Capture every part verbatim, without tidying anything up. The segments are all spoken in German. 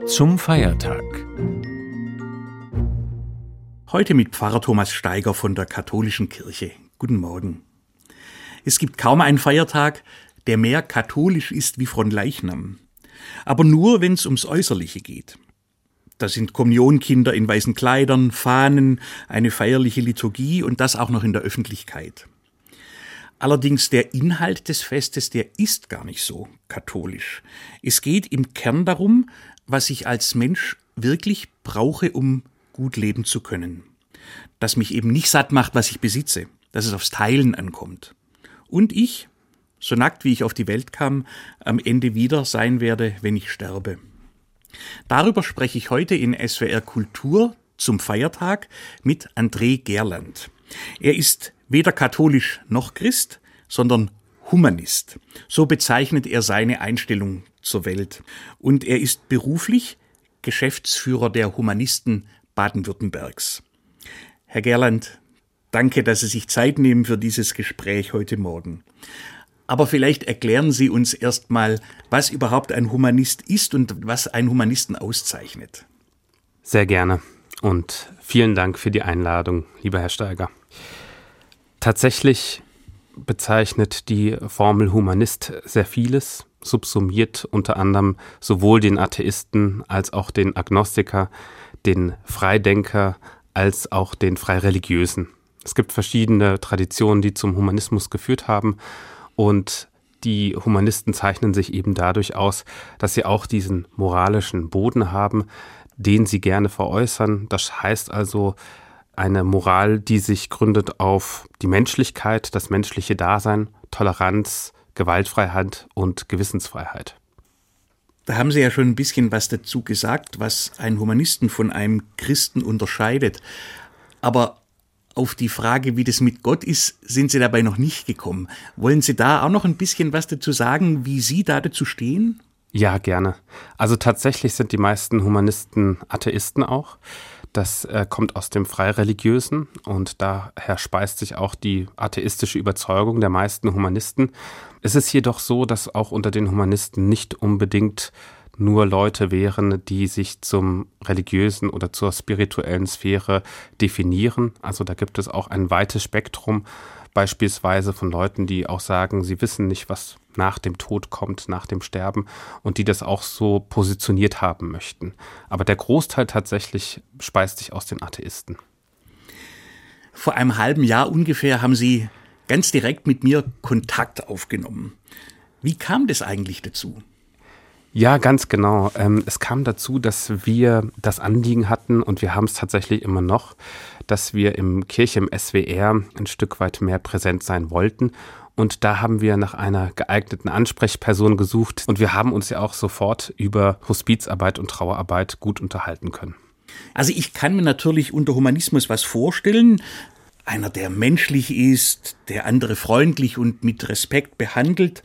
Zum Feiertag. Heute mit Pfarrer Thomas Steiger von der Katholischen Kirche. Guten Morgen. Es gibt kaum einen Feiertag, der mehr katholisch ist wie Fronleichnam. Aber nur, wenn es ums Äußerliche geht. Da sind Kommunionkinder in weißen Kleidern, Fahnen, eine feierliche Liturgie und das auch noch in der Öffentlichkeit. Allerdings der Inhalt des Festes, der ist gar nicht so katholisch. Es geht im Kern darum, was ich als Mensch wirklich brauche, um gut leben zu können. Dass mich eben nicht satt macht, was ich besitze, dass es aufs Teilen ankommt. Und ich, so nackt wie ich auf die Welt kam, am Ende wieder sein werde, wenn ich sterbe. Darüber spreche ich heute in S W R Kultur zum Feiertag mit André Gerland. Er ist weder katholisch noch Christ, sondern Humanist. So bezeichnet er seine Einstellung zur Welt. Und er ist beruflich Geschäftsführer der Humanisten Baden-Württembergs. Herr Gerland, danke, dass Sie sich Zeit nehmen für dieses Gespräch heute Morgen. Aber vielleicht erklären Sie uns erstmal, was überhaupt ein Humanist ist und was einen Humanisten auszeichnet. Sehr gerne und vielen Dank für die Einladung, lieber Herr Steiger. Tatsächlich bezeichnet die Formel Humanist sehr vieles, subsumiert unter anderem sowohl den Atheisten als auch den Agnostiker, den Freidenker als auch den Freireligiösen. Es gibt verschiedene Traditionen, die zum Humanismus geführt haben, und die Humanisten zeichnen sich eben dadurch aus, dass sie auch diesen moralischen Boden haben, den sie gerne veräußern. Das heißt also eine Moral, die sich gründet auf die Menschlichkeit, das menschliche Dasein, Toleranz, Gewaltfreiheit und Gewissensfreiheit. Da haben Sie ja schon ein bisschen was dazu gesagt, was einen Humanisten von einem Christen unterscheidet. Aber auf die Frage, wie das mit Gott ist, sind Sie dabei noch nicht gekommen. Wollen Sie da auch noch ein bisschen was dazu sagen, wie Sie da dazu stehen? Ja, gerne. Also tatsächlich sind die meisten Humanisten Atheisten auch. Das äh, kommt aus dem Freireligiösen und daher speist sich auch die atheistische Überzeugung der meisten Humanisten. Es ist jedoch so, dass auch unter den Humanisten nicht unbedingt nur Leute wären, die sich zum religiösen oder zur spirituellen Sphäre definieren. Also da gibt es auch ein weites Spektrum, beispielsweise von Leuten, die auch sagen, sie wissen nicht, was nach dem Tod kommt, nach dem Sterben, und die das auch so positioniert haben möchten. Aber der Großteil tatsächlich speist sich aus den Atheisten. Vor einem halben Jahr ungefähr haben Sie ganz direkt mit mir Kontakt aufgenommen. Wie kam das eigentlich dazu? Ja, ganz genau. Es kam dazu, dass wir das Anliegen hatten, und wir haben es tatsächlich immer noch, dass wir im Kirche im S W R ein Stück weit mehr präsent sein wollten. Und da haben wir nach einer geeigneten Ansprechperson gesucht. Und wir haben uns ja auch sofort über Hospizarbeit und Trauerarbeit gut unterhalten können. Also ich kann mir natürlich unter Humanismus was vorstellen. Einer, der menschlich ist, der andere freundlich und mit Respekt behandelt.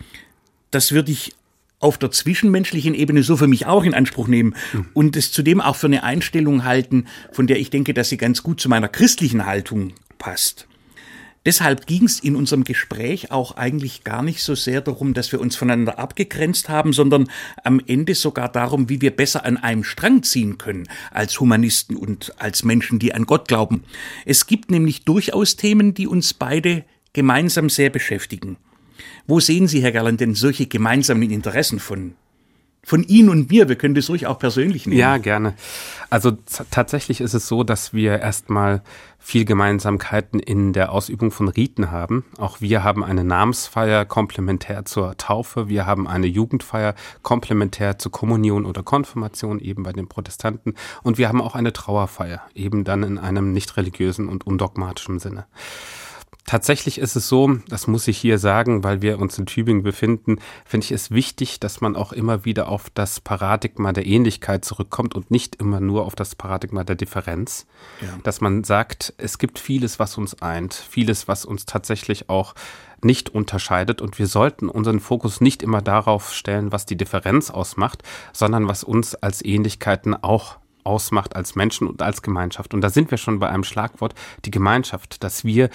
Das würde ich auf der zwischenmenschlichen Ebene so für mich auch in Anspruch nehmen und es zudem auch für eine Einstellung halten, von der ich denke, dass sie ganz gut zu meiner christlichen Haltung passt. Deshalb ging es in unserem Gespräch auch eigentlich gar nicht so sehr darum, dass wir uns voneinander abgegrenzt haben, sondern am Ende sogar darum, wie wir besser an einem Strang ziehen können als Humanisten und als Menschen, die an Gott glauben. Es gibt nämlich durchaus Themen, die uns beide gemeinsam sehr beschäftigen. Wo sehen Sie, Herr Gerland, denn solche gemeinsamen Interessen von, von Ihnen und mir? Wir können das ruhig auch persönlich nehmen. Ja, gerne. Also t- tatsächlich ist es so, dass wir erstmal viel Gemeinsamkeiten in der Ausübung von Riten haben. Auch wir haben eine Namensfeier komplementär zur Taufe. Wir haben eine Jugendfeier komplementär zur Kommunion oder Konfirmation, eben bei den Protestanten. Und wir haben auch eine Trauerfeier, eben dann in einem nicht religiösen und undogmatischen Sinne. Tatsächlich ist es so, das muss ich hier sagen, weil wir uns in Tübingen befinden, finde ich es wichtig, dass man auch immer wieder auf das Paradigma der Ähnlichkeit zurückkommt und nicht immer nur auf das Paradigma der Differenz. Ja. Dass man sagt, es gibt vieles, was uns eint, vieles, was uns tatsächlich auch nicht unterscheidet, und wir sollten unseren Fokus nicht immer darauf stellen, was die Differenz ausmacht, sondern was uns als Ähnlichkeiten auch ausmacht als Menschen und als Gemeinschaft. Und da sind wir schon bei einem Schlagwort, die Gemeinschaft, dass wir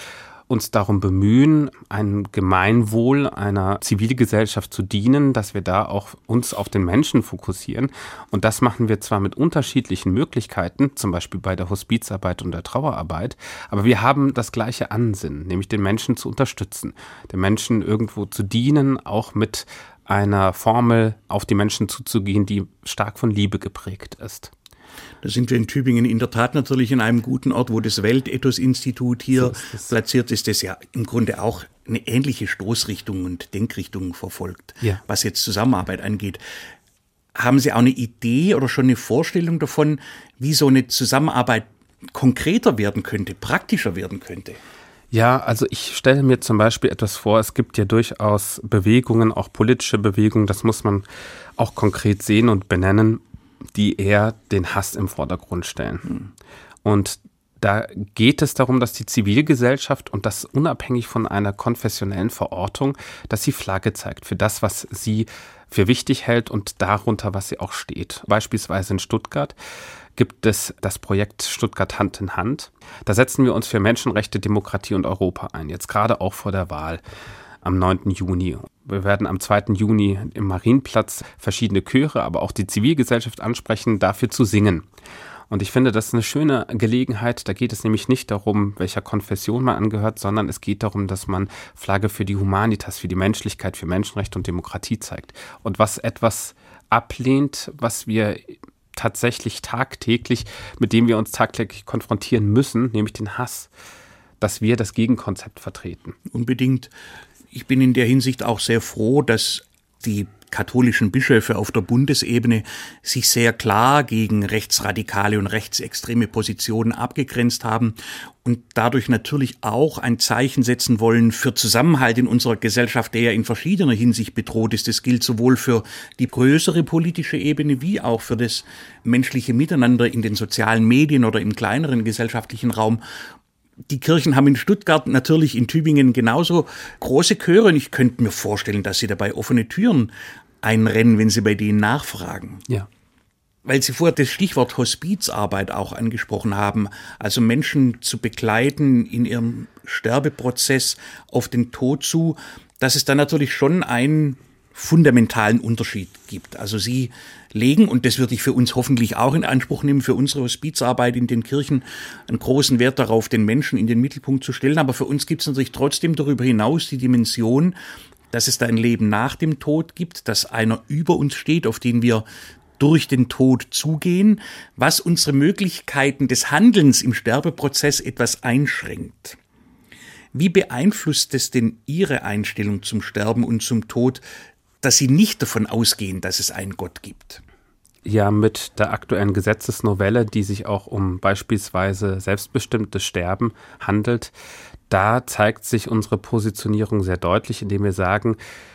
uns darum bemühen, einem Gemeinwohl einer Zivilgesellschaft zu dienen, dass wir da auch uns auf den Menschen fokussieren. Und das machen wir zwar mit unterschiedlichen Möglichkeiten, zum Beispiel bei der Hospizarbeit und der Trauerarbeit, aber wir haben das gleiche Ansinnen, nämlich den Menschen zu unterstützen, den Menschen irgendwo zu dienen, auch mit einer Formel auf die Menschen zuzugehen, die stark von Liebe geprägt ist. Da sind wir in Tübingen in der Tat natürlich in einem guten Ort, wo das Weltethos-Institut hier so ist platziert ist, das ja im Grunde auch eine ähnliche Stoßrichtung und Denkrichtung verfolgt, ja. was jetzt Zusammenarbeit angeht. Haben Sie auch eine Idee oder schon eine Vorstellung davon, wie so eine Zusammenarbeit konkreter werden könnte, praktischer werden könnte? Ja, also ich stelle mir zum Beispiel etwas vor, es gibt ja durchaus Bewegungen, auch politische Bewegungen, das muss man auch konkret sehen und benennen, die eher den Hass im Vordergrund stellen. Hm. Und da geht es darum, dass die Zivilgesellschaft, und das unabhängig von einer konfessionellen Verortung, dass sie Flagge zeigt für das, was sie für wichtig hält und darunter, was sie auch steht. Beispielsweise in Stuttgart gibt es das Projekt Stuttgart Hand in Hand. Da setzen wir uns für Menschenrechte, Demokratie und Europa ein, jetzt gerade auch vor der Wahl am neunten Juni. Wir werden am zweiten Juni im Marienplatz verschiedene Chöre, aber auch die Zivilgesellschaft ansprechen, dafür zu singen. Und ich finde, das ist eine schöne Gelegenheit. Da geht es nämlich nicht darum, welcher Konfession man angehört, sondern es geht darum, dass man Flagge für die Humanitas, für die Menschlichkeit, für Menschenrechte und Demokratie zeigt. Und was etwas ablehnt, was wir tatsächlich tagtäglich, mit dem wir uns tagtäglich konfrontieren müssen, nämlich den Hass, dass wir das Gegenkonzept vertreten. Unbedingt. Ich bin in der Hinsicht auch sehr froh, dass die katholischen Bischöfe auf der Bundesebene sich sehr klar gegen rechtsradikale und rechtsextreme Positionen abgegrenzt haben und dadurch natürlich auch ein Zeichen setzen wollen für Zusammenhalt in unserer Gesellschaft, der ja in verschiedener Hinsicht bedroht ist. Das gilt sowohl für die größere politische Ebene wie auch für das menschliche Miteinander in den sozialen Medien oder im kleineren gesellschaftlichen Raum. Die Kirchen haben in Stuttgart, natürlich in Tübingen genauso große Chöre und ich könnte mir vorstellen, dass sie dabei offene Türen einrennen, wenn sie bei denen nachfragen. Ja. Weil Sie vorher das Stichwort Hospizarbeit auch angesprochen haben, also Menschen zu begleiten in ihrem Sterbeprozess auf den Tod zu, dass es da natürlich schon einen fundamentalen Unterschied gibt. Also Sie legen, und das würde ich für uns hoffentlich auch in Anspruch nehmen, für unsere Hospizarbeit in den Kirchen einen großen Wert darauf, den Menschen in den Mittelpunkt zu stellen. Aber für uns gibt es natürlich trotzdem darüber hinaus die Dimension, dass es da ein Leben nach dem Tod gibt, dass einer über uns steht, auf den wir durch den Tod zugehen, was unsere Möglichkeiten des Handelns im Sterbeprozess etwas einschränkt. Wie beeinflusst es denn Ihre Einstellung zum Sterben und zum Tod, dass Sie nicht davon ausgehen, dass es einen Gott gibt? Ja, mit der aktuellen Gesetzesnovelle, die sich auch um beispielsweise selbstbestimmtes Sterben handelt, da zeigt sich unsere Positionierung sehr deutlich, indem wir sagen,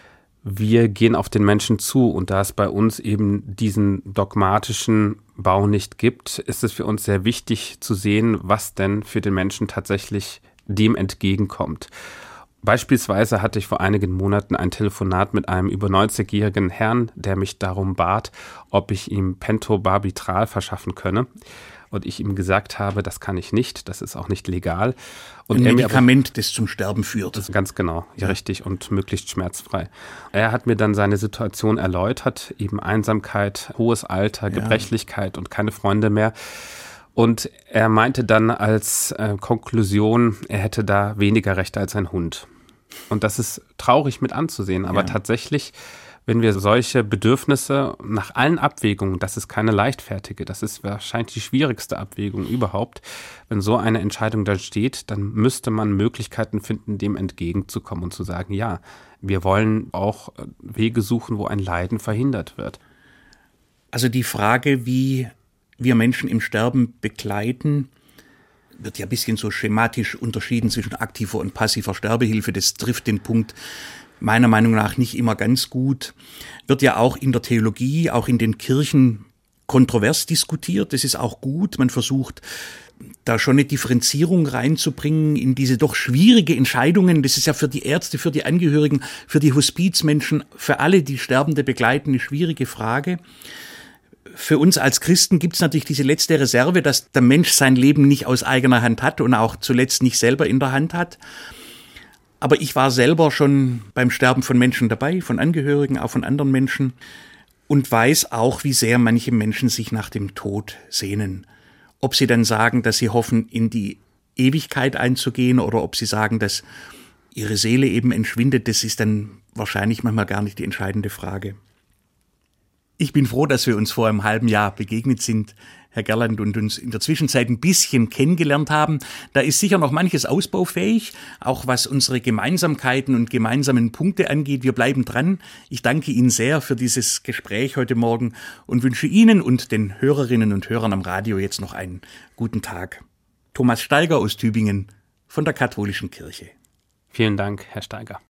wir gehen auf den Menschen zu, und da es bei uns eben diesen dogmatischen Bau nicht gibt, ist es für uns sehr wichtig zu sehen, was denn für den Menschen tatsächlich dem entgegenkommt. Beispielsweise hatte ich vor einigen Monaten ein Telefonat mit einem über neunzigjährigen Herrn, der mich darum bat, ob ich ihm Pentobarbital verschaffen könne. Und ich ihm gesagt habe, das kann ich nicht, das ist auch nicht legal. Und ein er Medikament, mir aber, das zum Sterben führt. Das ganz genau, ja, richtig, und möglichst schmerzfrei. Er hat mir dann seine Situation erläutert, eben Einsamkeit, hohes Alter, ja. Gebrechlichkeit und keine Freunde mehr. Und er meinte dann als äh, Konklusion, er hätte da weniger Rechte als ein Hund. Und das ist traurig mit anzusehen, aber ja. tatsächlich, wenn wir solche Bedürfnisse nach allen Abwägungen, das ist keine leichtfertige, das ist wahrscheinlich die schwierigste Abwägung überhaupt, wenn so eine Entscheidung da steht, dann müsste man Möglichkeiten finden, dem entgegenzukommen und zu sagen, ja, wir wollen auch Wege suchen, wo ein Leiden verhindert wird. Also die Frage, wie wir Menschen im Sterben begleiten, wird ja ein bisschen so schematisch unterschieden zwischen aktiver und passiver Sterbehilfe. Das trifft den Punkt meiner Meinung nach nicht immer ganz gut. Wird ja auch in der Theologie, auch in den Kirchen kontrovers diskutiert. Das ist auch gut. Man versucht, da schon eine Differenzierung reinzubringen in diese doch schwierige Entscheidungen. Das ist ja für die Ärzte, für die Angehörigen, für die Hospizmenschen, für alle, die Sterbende begleiten, eine schwierige Frage. Für uns als Christen gibt es natürlich diese letzte Reserve, dass der Mensch sein Leben nicht aus eigener Hand hat und auch zuletzt nicht selber in der Hand hat. Aber ich war selber schon beim Sterben von Menschen dabei, von Angehörigen, auch von anderen Menschen, und weiß auch, wie sehr manche Menschen sich nach dem Tod sehnen. Ob sie dann sagen, dass sie hoffen, in die Ewigkeit einzugehen, oder ob sie sagen, dass ihre Seele eben entschwindet, das ist dann wahrscheinlich manchmal gar nicht die entscheidende Frage. Ich bin froh, dass wir uns vor einem halben Jahr begegnet sind, Herr Gerland, und uns in der Zwischenzeit ein bisschen kennengelernt haben. Da ist sicher noch manches ausbaufähig, auch was unsere Gemeinsamkeiten und gemeinsamen Punkte angeht. Wir bleiben dran. Ich danke Ihnen sehr für dieses Gespräch heute Morgen und wünsche Ihnen und den Hörerinnen und Hörern am Radio jetzt noch einen guten Tag. Thomas Steiger aus Tübingen von der Katholischen Kirche. Vielen Dank, Herr Steiger.